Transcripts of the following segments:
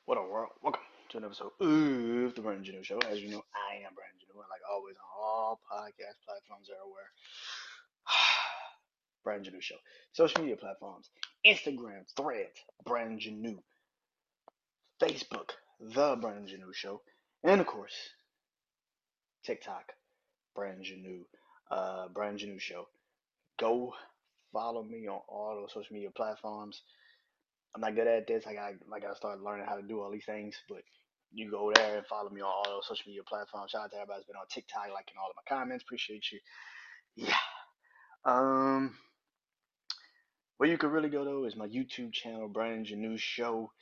What up, world? Welcome to an episode of the Brandon Janu Show. As you know, I am Brandon Janu, and like always, on all podcast platforms everywhere. Brandon Janu Show. Social media platforms: Instagram, Threads, Brandon Janu, Facebook, The Brandon Janu Show, and of course, TikTok, Brandon Janu, Brandon Janu Show. Go follow me on all those social media platforms. I'm not good at this. I gotta start learning how to do all these things. But you go there and follow me on all those social media platforms. Shout out to everybody that's been on TikTok, liking all of my comments. Appreciate you. Yeah. Um. Where you can really go though is my YouTube channel, Brandon Janu Show.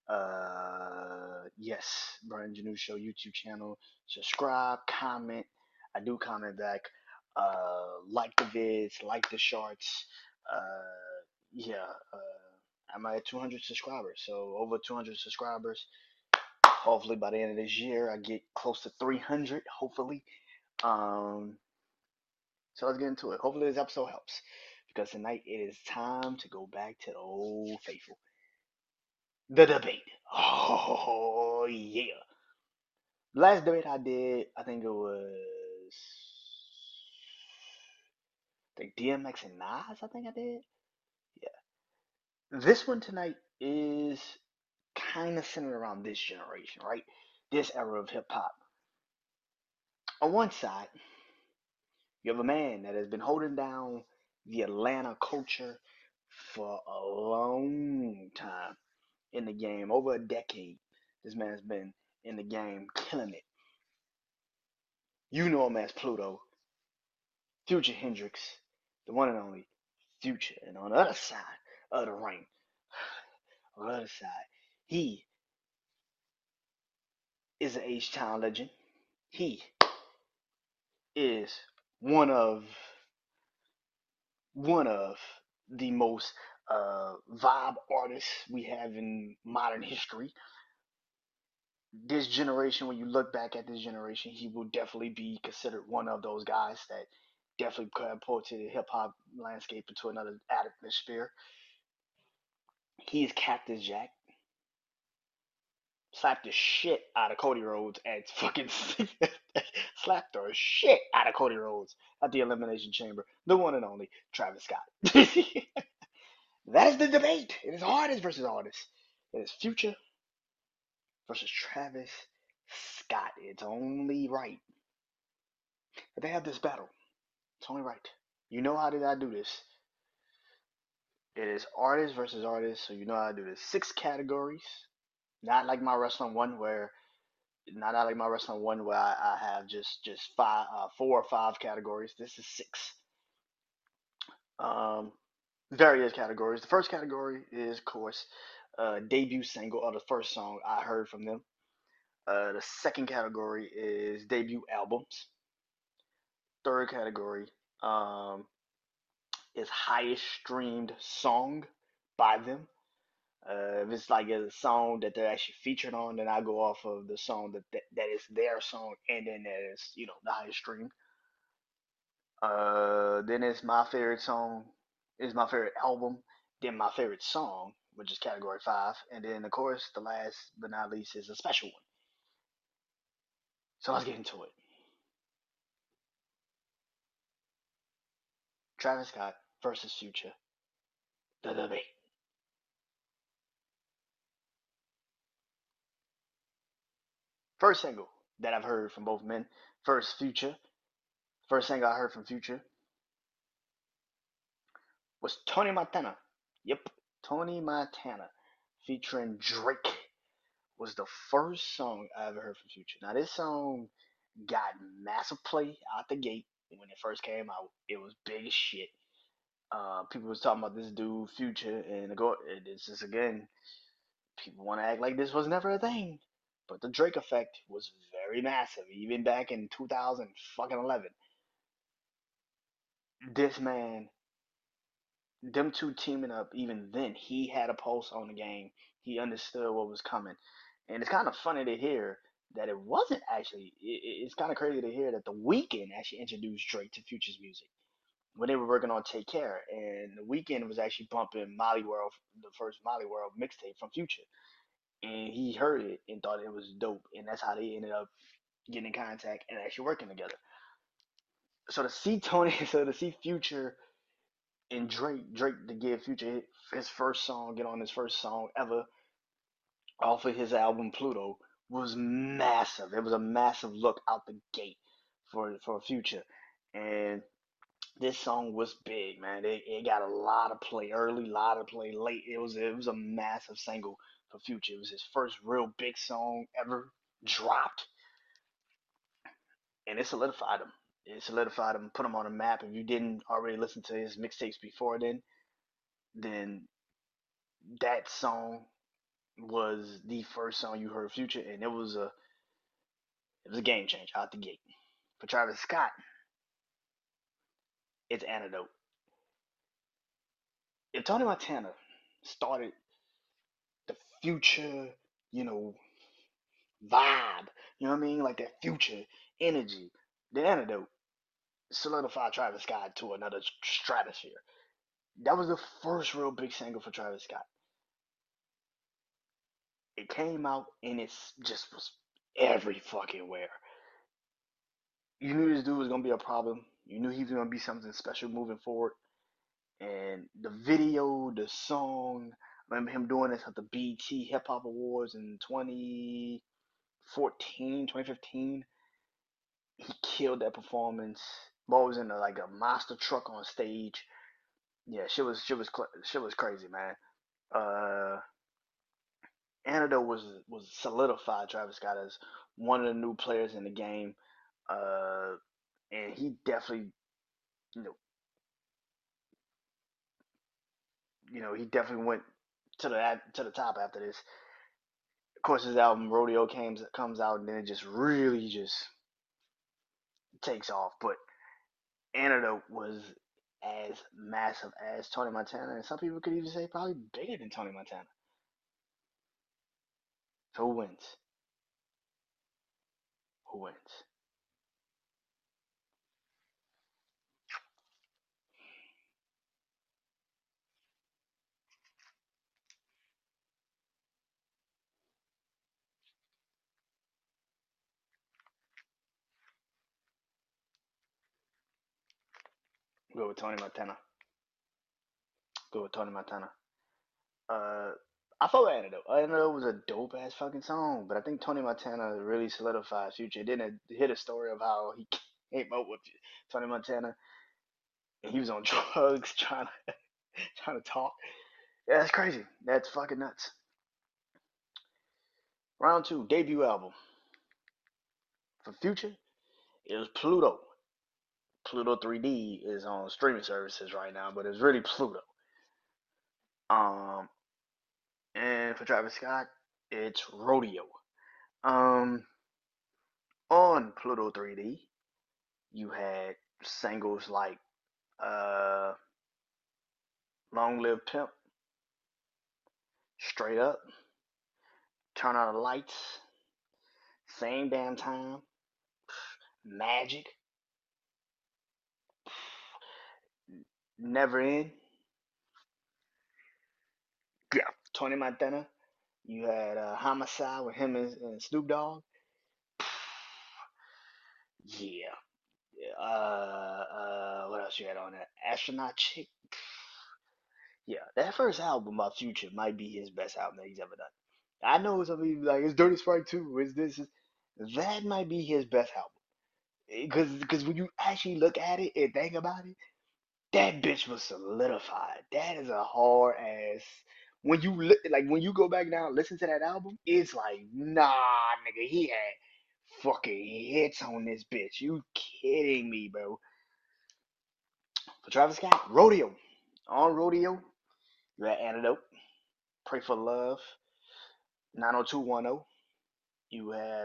Yes, Brandon Janu Show YouTube channel. Subscribe, comment. I do comment back. Like the vids, like the shorts. Yeah. I'm at 200 subscribers, so over 200 subscribers. Hopefully by the end of this year, I get close to 300. Hopefully. Um. So let's get into it. Hopefully this episode helps because tonight it is time to go back to the old faithful, the debate. Oh yeah. Last debate I did, I think it was like DMX and Nas. I think I did. Yeah. This one tonight is kind of centered around this generation, right? This era of hip hop. On one side, you have a man that has been holding down the Atlanta culture for a long time in the game, over a decade. This man's been in the game, killing it. You know him as Pluto, Future Hendrix, the one and only Future. And on the other side of the ring, on the other side, he is an H-Town legend. He is one of one of the most vibe artists we have in modern history. This generation, when you look back at this generation, he will definitely be considered one of those guys that definitely catapulted the hip hop landscape into another atmosphere. He is Cactus Jack. Slapped the shit out of Cody Rhodes at fucking slapped the shit out of Cody Rhodes at the Elimination Chamber. The one and only Travis Scott. That is the debate. It is artist versus artist. It is Future versus Travis Scott. It's only right that they have this battle. It's only right. You know how did I do this? It is artist versus artist, so you know how I do this. Six categories. Not like my wrestling one where I have just five, 4 or 5 categories. This is 6. Um, Various categories. The first category is, of course, debut single or the first song I heard from them. The second category is debut albums. Third category um, is highest streamed song by them. If it's like a song that they're actually featured on, then I go off of the song that is their song, and then that is the highest stream. Then it's my favorite song, is my favorite album, then my favorite song, which is category 5, and then of course the last but not least is a special one. So let's get into it. Travis Scott versus Future, the debate. First single that I've heard from both men. First Future. First single I heard from Future was Tony Montana. Yep, Tony Montana featuring Drake was the first song I ever heard from Future. Now this song got massive play out the gate when it first came out. It was big as shit. People was talking about this dude Future, and it's just again, people want to act like this was never a thing, but the Drake effect was very massive, even back in 2011. This man, them two teaming up, even then, he had a pulse on the game. He understood what was coming. And it's kind of funny to hear that it wasn't actually, it's kind of crazy to hear that The Weeknd actually introduced Drake to Future's music when they were working on Take Care. And The Weeknd was actually bumping Molly World, the first Molly World mixtape from Future. and he heard it and thought it was dope, and that's how they ended up getting in contact and actually working together. So to see Tony, so to see Future and Drake to give Future his first song, get on his first song ever off of his album Pluto was massive. It was a massive look out the gate for Future, and this song was big, man. It got a lot of play early, a lot of play late. It was a massive single for Future. It was his first real big song ever dropped, and it solidified him. It solidified him, put him on the map. If you didn't already listen to his mixtapes before then that song was the first song you heard Future, and it was a game changer out the gate. For Travis Scott, it's Antidote. If Tony Montana started the Future, you know, vibe, you know what I mean, like that Future energy, the Antidote solidified Travis Scott to another stratosphere. That was the first real big single for Travis Scott. It came out and it's just was every fucking where. You knew this dude was gonna be a problem. You knew he was gonna be something special moving forward. And the video, the song, I remember him doing this at the BET Hip Hop Awards in 2014, 2015. He killed that performance. Bo was in like a monster truck on stage. Yeah, shit was crazy, man. Uh, Antidote was solidified Travis Scott as one of the new players in the game. Uh, and he definitely, you know, he definitely went to the top after this. Of course, his album Rodeo comes out, and then it just really just takes off. But Antidote was as massive as Tony Montana, and some people could even say probably bigger than Tony Montana. So who wins? Who wins? Go with Tony Montana. Go with Tony Montana. Uh, I thought Antidote. Antidote was a dope ass fucking song, but I think Tony Montana really solidified Future. Then it hit a story of how he came up with Tony Montana, and he was on drugs trying to talk. Yeah, that's crazy. That's fucking nuts. Round two, debut album for Future. It was Pluto. Pluto 3D is on streaming services right now, but it's really Pluto. Um, and for Travis Scott, it's Rodeo. Um, on Pluto 3D, you had singles like uh, Long Live Pimp, Straight Up, Turn On the Lights, Same Damn Time, Magic, Never End. Yeah, Tony Montana. You had Homicide with him and Snoop Dogg. Yeah. What else you had on that? Astronaut Chick. Yeah, that first album by Future might be his best album that he's ever done. I know some people like it's Dirty Sprite 2. Is this? That might be his best album. Because when you actually look at it and think about it, that bitch was solidified. That is a hard ass. When you look, like when you go back now and listen to that album, it's like nah, nigga, he had fucking hits on this bitch. You kidding me, bro? For Travis Scott, Rodeo. On Rodeo, you had Antidote, Pray for Love, 90210. You had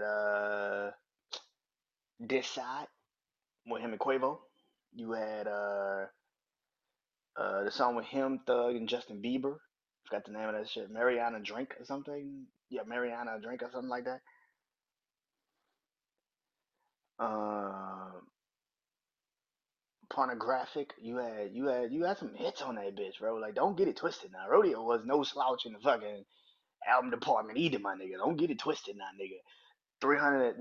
This Side with him and Quavo. You had the song with him, Thug, and Justin Bieber. Forgot the name of that shit. Mariana Drink or something. Yeah, Mariana Drink or something like that. Uh, Pornographic. You had some hits on that bitch, bro. Like, don't get it twisted now. Rodeo was no slouch in the fucking album department either, my nigga. Don't get it twisted now, nigga. 300,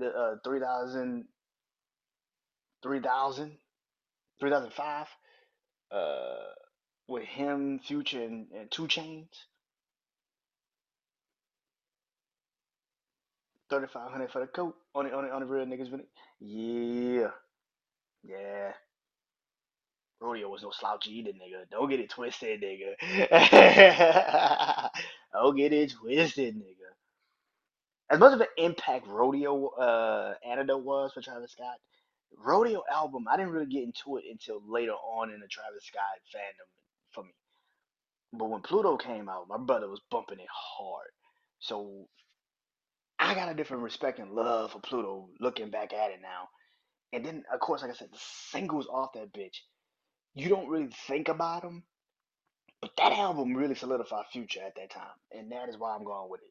3000, 3005, uh, with him, Future, and 2 Chainz. 3500 for the coat on the real niggas with it. Yeah, yeah. Rodeo was no slouch either, nigga. Don't get it twisted, nigga. Don't get it twisted, nigga. As much of an impact Rodeo Antidote was for Travis Scott, Rodeo album, I didn't really get into it until later on in the Travis Scott fandom for me. But when Pluto came out, my brother was bumping it hard. So I got a different respect and love for Pluto looking back at it now. And then, of course, like I said, the singles off that bitch, you don't really think about them, but that album really solidified Future at that time. And that is why I'm going with it.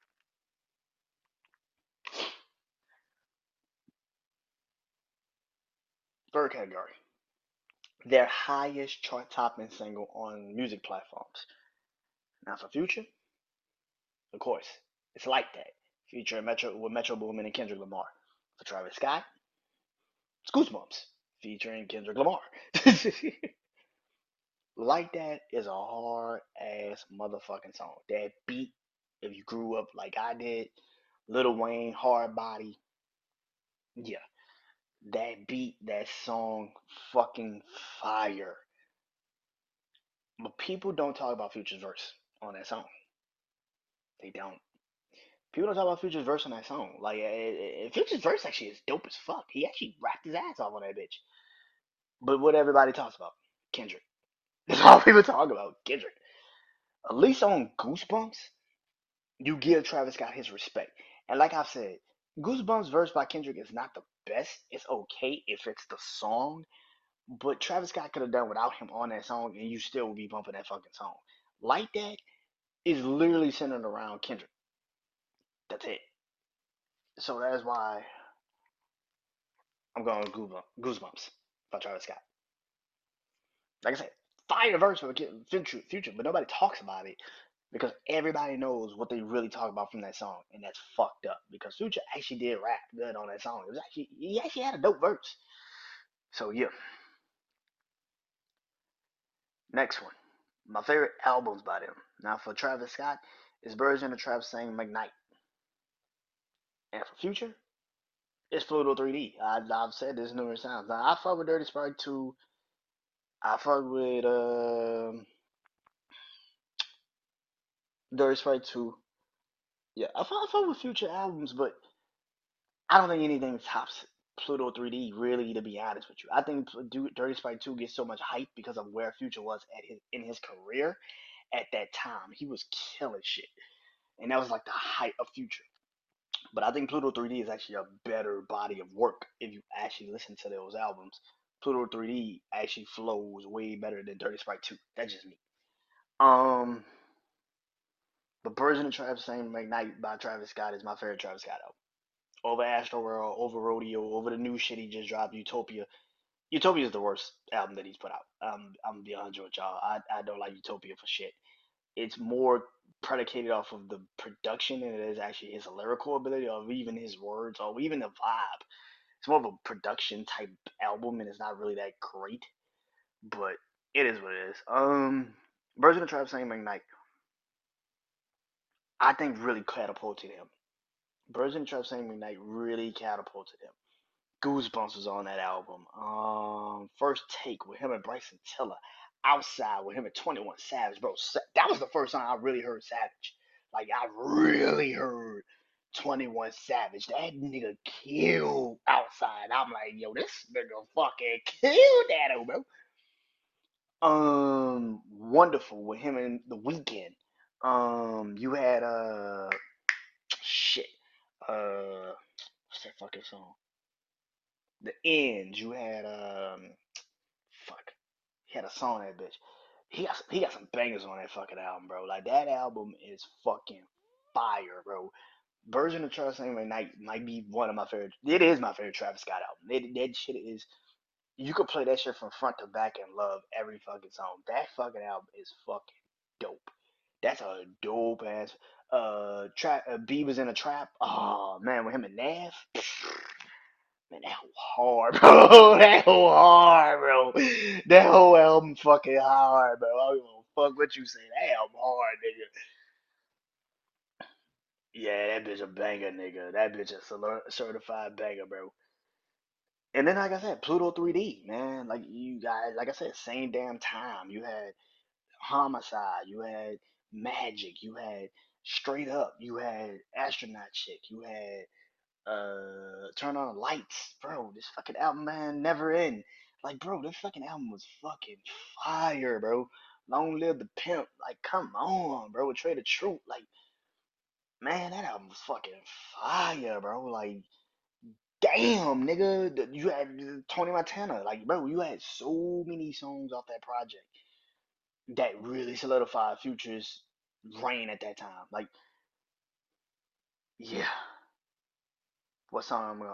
Third category, their highest chart topping single on music platforms. Now for Future, of course, it's like that. Featuring Metro Boomin and Kendrick Lamar. For Travis Scott, it's Goosebumps featuring Kendrick Lamar. Like That is a hard ass motherfucking song. That beat, if you grew up like I did, Lil Wayne, Hard Body, yeah, that beat, that song, fucking fire. But people don't talk about Future's verse on that song. They don't. People don't talk about Future's verse on that song. Like, Future's verse actually is dope as fuck. He actually rapped his ass off on that bitch. But what everybody talks about, Kendrick. That's all people talk about, Kendrick. At least on Goosebumps, you give Travis Scott his respect. And like I've said, Goosebumps verse by Kendrick is not the best. It's okay if it's the song, but Travis Scott could have done without him on that song, and you still would be bumping that fucking song. Like That is literally centered around Kendrick. That's it. So that's why I'm going with Goosebumps by Travis Scott. Like I said, fire verse for Future, but nobody talks about it because everybody knows what they really talk about from that song, and that's fucked up. Because Future actually did rap good on that song. It was actually he actually had a dope verse. So yeah, next one, my favorite albums by them. Now for Travis Scott, it's Birds in the Trap saying McKnight, and for Future, it's Pluto 3D. I've said this numerous times. Now I fuck with Dirty Sprite 2. I fuck with Dirty Sprite 2. Yeah, I fuck with Future albums, but I don't think anything tops Pluto 3D, really, to be honest with you. I think Dirty Sprite 2 gets so much hype because of where Future was at in his career at that time. He was killing shit. And that was like the height of Future. But I think Pluto 3D is actually a better body of work if you actually listen to those albums. Pluto 3D actually flows way better than Dirty Sprite 2. That's just me. Um, but Birds in the Trap saying McKnight by Travis Scott is my favorite Travis Scott album. Over Astroworld, over Rodeo, over the new shit he just dropped, Utopia. Utopia is the worst album that he's put out. I'm gonna be 100 with y'all. I don't like Utopia for shit. It's more predicated off of the production than it is actually his lyrical ability or even his words or even the vibe. It's more of a production type album and it's not really that great, but it is what it is. Birds in the Trap saying McKnight, I think really catapulted him. Birds in the Trap saying McKnight really catapulted him. Goosebumps was on that album. First Take with him and Bryson Tiller. Outside with him and 21 Savage, bro. That was the first time I really heard Savage. Like I really heard 21 Savage. That nigga killed Outside. I'm like, yo, this nigga fucking killed that, bro. Wonderful with him and The Weeknd. You had shit. What's that fucking song? The End. You had fuck. He had a song on that bitch. He got some bangers on that fucking album, bro. Like that album is fucking fire, bro. Version of Trust Name Night might be one of my favorite. It is my favorite Travis Scott album. That shit is. You could play that shit from front to back and love every fucking song. That fucking album is fucking dope. That's a dope ass. Trap. B was in a trap. Oh man, with him and Nav. Man, that whole hard, bro. That whole hard, bro. That whole album fucking hard, bro. I don't give a fuck what you say. That album hard, nigga. Yeah, that bitch a banger, nigga. That bitch a certified banger, bro. And then, like I said, Pluto 3D, man. Like you guys, like I said, same damn time. You had Homicide, you had Magic, you had Straight Up, you had Astronaut Chick, you had Turn On the Lights, bro. This fucking album, man, never end. Like, bro, this fucking album was fucking fire, bro. Long Live the Pimp, like, come on, bro. With Trey the Truth, like, man, that album was fucking fire, bro. Like, damn, nigga, you had Tony Montana, like, bro, you had so many songs off that project that really solidified Future's reign at that time. Like, yeah, what song I'm gonna?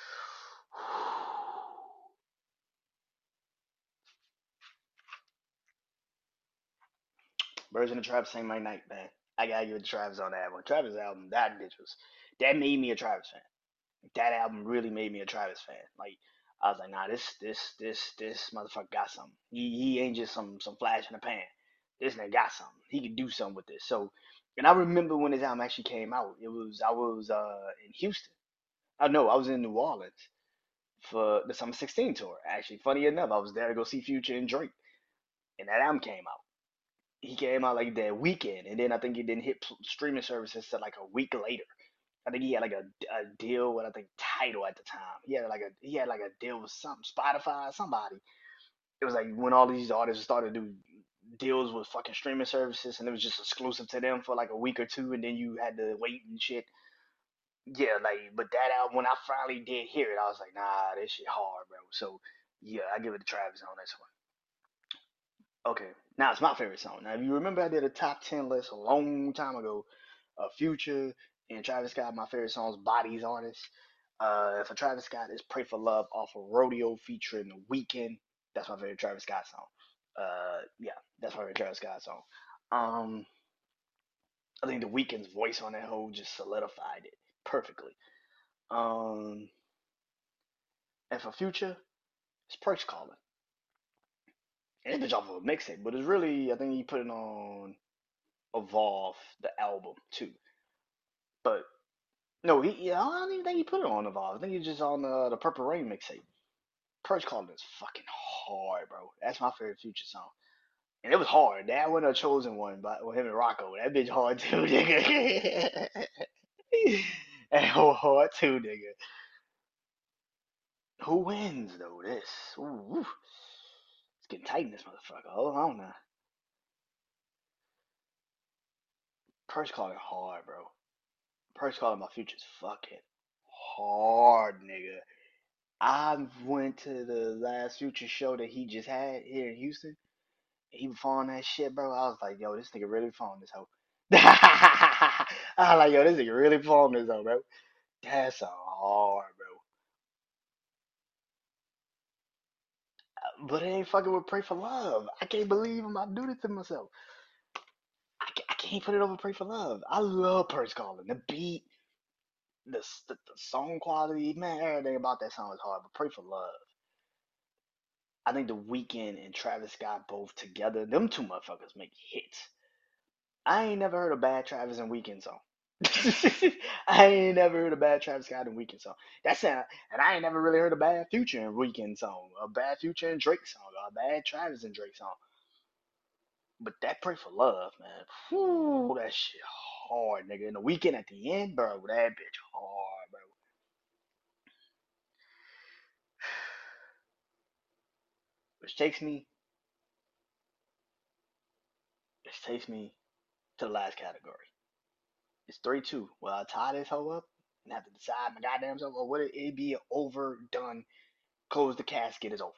Birds in the Trap, Sing My Night, man. I gotta give it to Travis on that one. Travis album, that bitch was that made me a Travis fan. That album really made me a Travis fan. Like I was like, nah, this motherfucker got something. He ain't just some flash in the pan. This nigga got something. He can do something with this. So, and I remember when this album actually came out. I was in Houston. I know I was in New Orleans for the Summer 16 tour. Actually, funny enough, I was there to go see Future and Drake, and that album came out. He came out like that weekend, and then I think he didn't hit streaming services till like a week later. I think he had like a deal with I think Tidal at the time. He had like a deal with something Spotify somebody. It was like when all these artists started to do deals with fucking streaming services, and it was just exclusive to them for like a week or two, and then you had to wait and shit. Yeah, like but that album when I finally did hear it, I was like, nah, this shit hard, bro. So yeah, I give it to Travis on this one. Okay, now it's my favorite song. Now, if you remember, I did a top 10 list a long time ago. Future and Travis Scott, my favorite songs, Bodies artists. For Travis Scott, it's "Pray for Love" off of Rodeo featuring The Weeknd. That's my favorite Travis Scott song. Yeah, that's my favorite Travis Scott song. Um, I think The Weeknd's voice on that whole just solidified it perfectly. Um, and for Future, it's Perch Calling. And it's off of a mixtape, but it's really I think he put it on Evolve, the album too. But no, I don't even think he put it on Evolve. I think he's just on the Purple Rain mixtape. Perch Calling is fucking hard, bro. That's my favorite Future song. And it was hard. That wasn't a chosen one, but with him and Rocco, that bitch hard too, nigga. That whole hard too, nigga. Who wins though? This, ooh, it's getting tight in this motherfucker. Hold on now. Perch Calling hard, bro. Perch Calling my Future's fucking hard, nigga. I went to the last Future show that he just had here in Houston. He performed that shit, bro. I was like, yo, this nigga really performed this hoe. I was like, yo, this nigga really performed this hoe, bro. That's a hard, bro. But it ain't fucking with Pray for Love. I can't believe I'm about to do this to myself. I can't put it over Pray for Love. I love Purse Calling. The beat, the song quality, man, everything about that song is hard. But Pray for Love. I think The Weeknd and Travis Scott both together, them two motherfuckers make hits. I ain't never heard a bad Travis and Weeknd song. I ain't never heard a bad Travis Scott and Weeknd song. That's it. And I ain't never really heard a bad Future and Weeknd song, a bad Future and Drake song, a bad Travis and Drake song. But that Pray for Love, man, whew, that shit hard, nigga. And The Weeknd at the end, bro, that bitch hard, bro. Which takes me to the last category. It's 3-2. Well, I tie this hoe up and have to decide my goddamn self, or would it be overdone? Close the casket is over.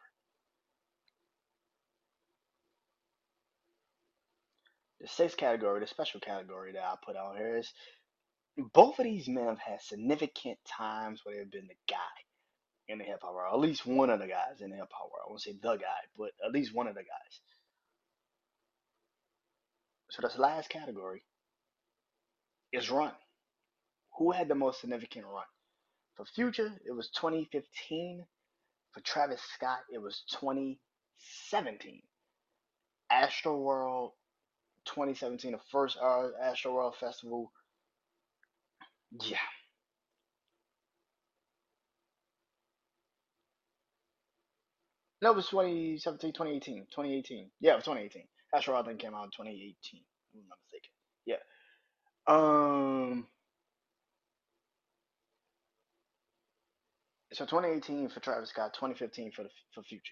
The sixth category, the special category that I put on here is both of these men have had significant times where they've been the guy in the hip hop world. At least one of the guys in the hip hop world. I won't say the guy, but at least one of the guys. So this last category is run. Who had the most significant run? For Future, it was 2015. For Travis Scott, it was 2017. Astroworld 2017, the first Astroworld Festival. Yeah. No, it was 2017, 2018. 2018. Yeah, it was 2018. Astroworld thing came out in 2018. If I'm not mistaken. Yeah. Um. So 2018 for Travis Scott, 2015 for Future.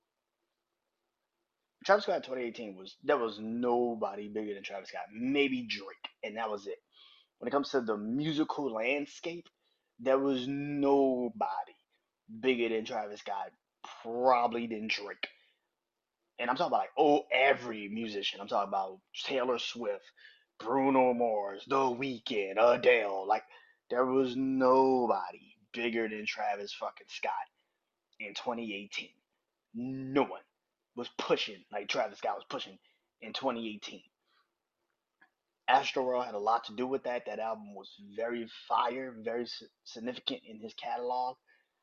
Travis Scott 2018 was there was nobody bigger than Travis Scott. Maybe Drake, and that was it. When it comes to the musical landscape, there was nobody bigger than Travis Scott, probably than Drake. And I'm talking about like every musician. I'm talking about Taylor Swift, Bruno Mars, The Weeknd, Adele. Like there was nobody bigger than Travis fucking Scott in 2018. No one was pushing like Travis Scott was pushing in 2018. Astroworld had a lot to do with that. That album was very fire, very significant in his catalog.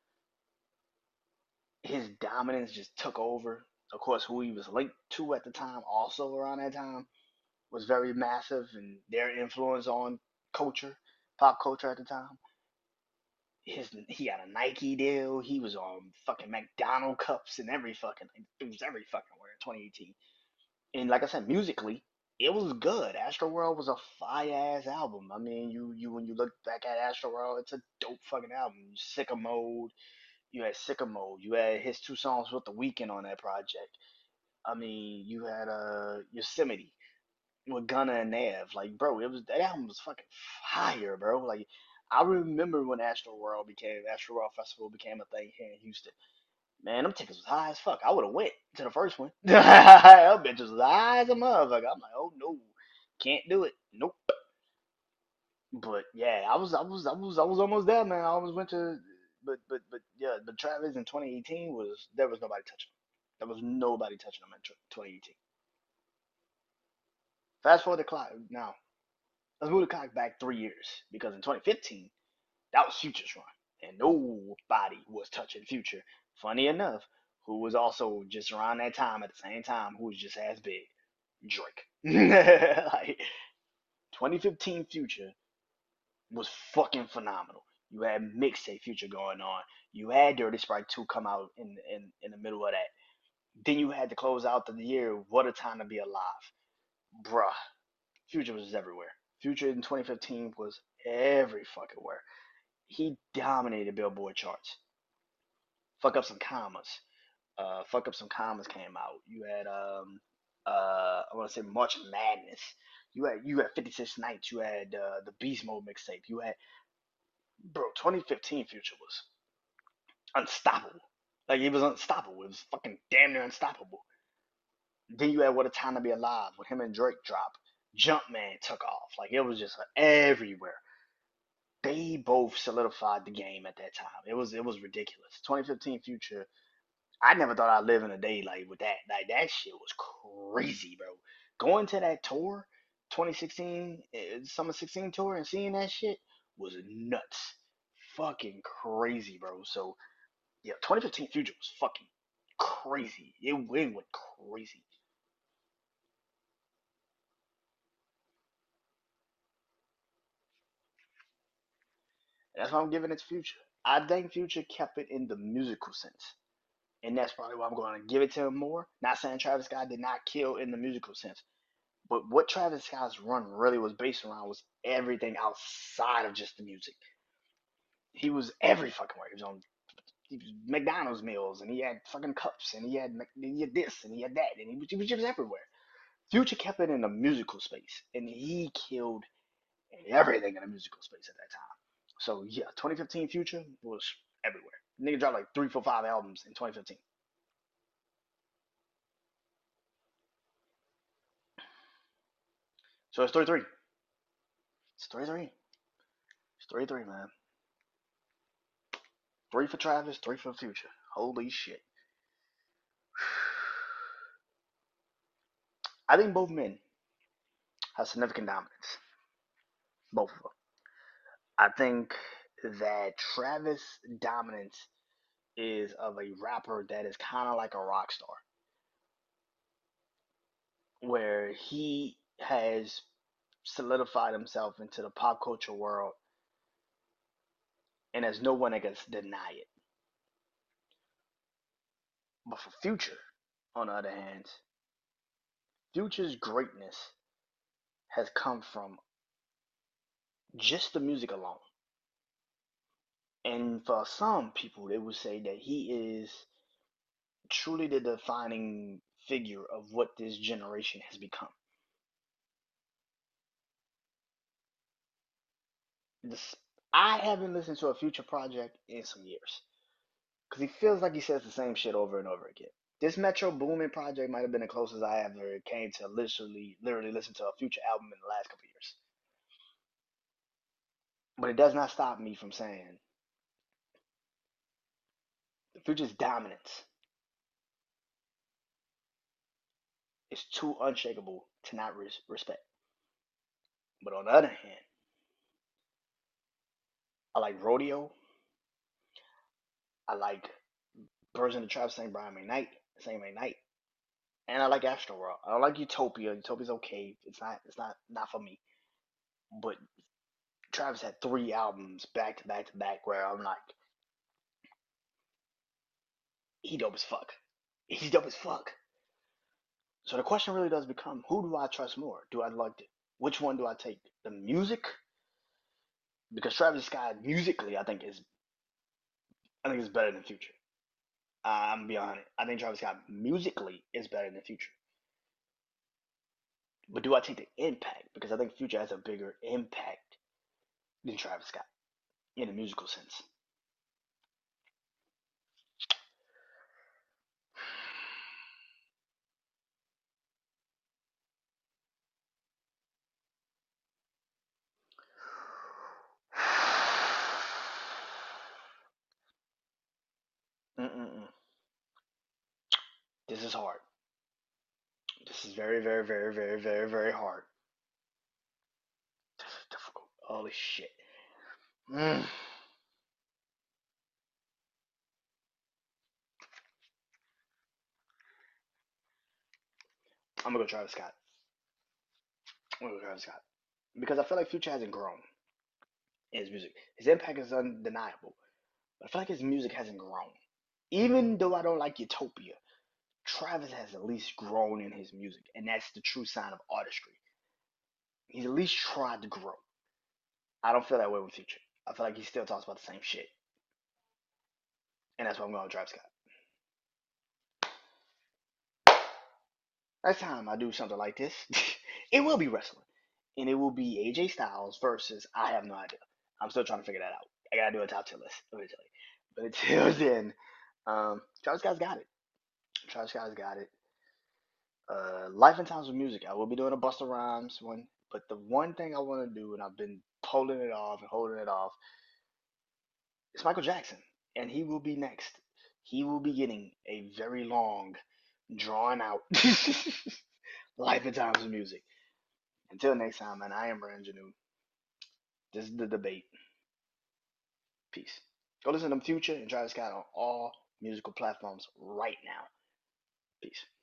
His dominance just took over. Of course, who he was linked to at the time, also around that time, was very massive, and their influence on culture, pop culture at the time. He got a Nike deal. He was on fucking McDonald cups and every fucking it was every fucking word in 2018. And like I said, musically, it was good. Astroworld was a fire ass album. I mean, you when you look back at Astroworld, it's a dope fucking album. Sicko Mode, you had Sicko Mode, you had his two songs with The Weeknd on that project. I mean, you had Yosemite with Gunna and Nav. Like, bro, it was that album was fucking fire, bro. Like, I remember when Astroworld Festival became a thing here in Houston. Man, them tickets was high as fuck. I would have went to the first one. Them bitches was high as a motherfucker. I'm like, oh no, can't do it. Nope. But yeah, I was almost there, man. I almost went to, but yeah, but Travis in 2018 was there was nobody touching him. There was nobody touching him in 2018. Fast forward the clock now. Let's move the clock back 3 years because in 2015 that was Future's run, and nobody was touching Future. Funny enough, who was also just around that time at the same time, who was just as big, Drake. Like 2015 Future was fucking phenomenal. You had mixtape Future going on. You had Dirty Sprite 2 come out in the middle of that. Then you had to close out the year. What a time to be alive, bruh. Future was everywhere. Future in 2015 was every fucking where. He dominated Billboard charts. Fuck up some commas. Fuck up some commas came out. You had I want to say March Madness. You had 56 Nights. You had the Beast Mode mixtape. You had bro 2015 Future was unstoppable. Like he was unstoppable. It was fucking damn near unstoppable. Then you had What a Time to Be Alive with him and Drake drop. Jumpman took off. Like it was just everywhere. They both solidified the game at that time. It was ridiculous. 2015 Future. I never thought I'd live in a day like with that. Like that shit was crazy, bro. Going to that tour, 2016 summer 16 tour, and seeing that shit was nuts, fucking crazy, bro. So yeah, 2015 Future was fucking crazy. It went crazy. That's why I'm giving it to Future. I think Future kept it in the musical sense. And that's probably why I'm going to give it to him more. Not saying Travis Scott did not kill in the musical sense, but what Travis Scott's run really was based around was everything outside of just the music. He was every fucking where. He was McDonald's meals, and he had fucking cups, and he had this, and he had that, and he was just everywhere. Future kept it in the musical space, and he killed everything in the musical space at that time. So yeah, 2015 Future was everywhere. Nigga dropped like three, four, five albums in 2015. So it's 3-3. It's 3-3. It's 3-3, man. Three for Travis, three for Future. Holy shit. I think both men. has significant dominance. Both of them. I think that Travis' dominance is of a rapper that is kind of like a rock star, where he has solidified himself into the pop culture world, and there's no one that can deny it. But for Future, on the other hand, Future's greatness has come from just the music alone. And for some people, they would say that he is truly the defining figure of what this generation has become. This, I haven't listened to a Future project in some years because he feels like he says the same shit over and over again. This Metro Boomin project might have been the closest I ever came to literally listen to a Future album in the last couple of years. But it does not stop me from saying the Future's dominance is too unshakable to not respect. But on the other hand, I like Rodeo. I like Birds in the Trap, Same May Night, and I like Astroworld. I don't like Utopia. Utopia's okay. It's not for me. But Travis had three albums back to back to back where I'm like, he dope as fuck. He's dope as fuck. So the question really does become, who do I trust more? Do I like which one do I take? The music, because Travis Scott musically, I think is better than Future. I'm gonna be honest. I think Travis Scott musically is better than Future. But do I take the impact? Because I think Future has a bigger impact than Travis Scott in a musical sense. Mm-mm-mm. This is hard. This is very, very, very, very, very, very hard. This is difficult. Holy shit. Mm. I'm gonna go Travis Scott. I'm gonna go Travis Scott because I feel like Future hasn't grown in his music. His impact is undeniable, but I feel like his music hasn't grown. Even though I don't like Utopia, Travis has at least grown in his music, and that's the true sign of artistry. He's at least tried to grow. I don't feel that way with Future. I feel like he still talks about the same shit, and that's why I'm going to Travis Scott. Next time I do something like this, it will be wrestling, and it will be AJ Styles versus I have no idea. I'm still trying to figure that out. I gotta do a top 10 list eventually, but until then, Travis Scott's got it. Travis Scott's got it. Life and Times of Music. I will be doing a Busta Rhymes one, but the one thing I want to do, and I've been holding it off and holding it off, is Michael Jackson, and he will be next. He will be getting a very long, drawn out Life and Times of Music. Until next time, man, I am Brandon Janu. This is the debate. Peace. Go listen to Future and Travis Scott on all musical platforms right now. Peace.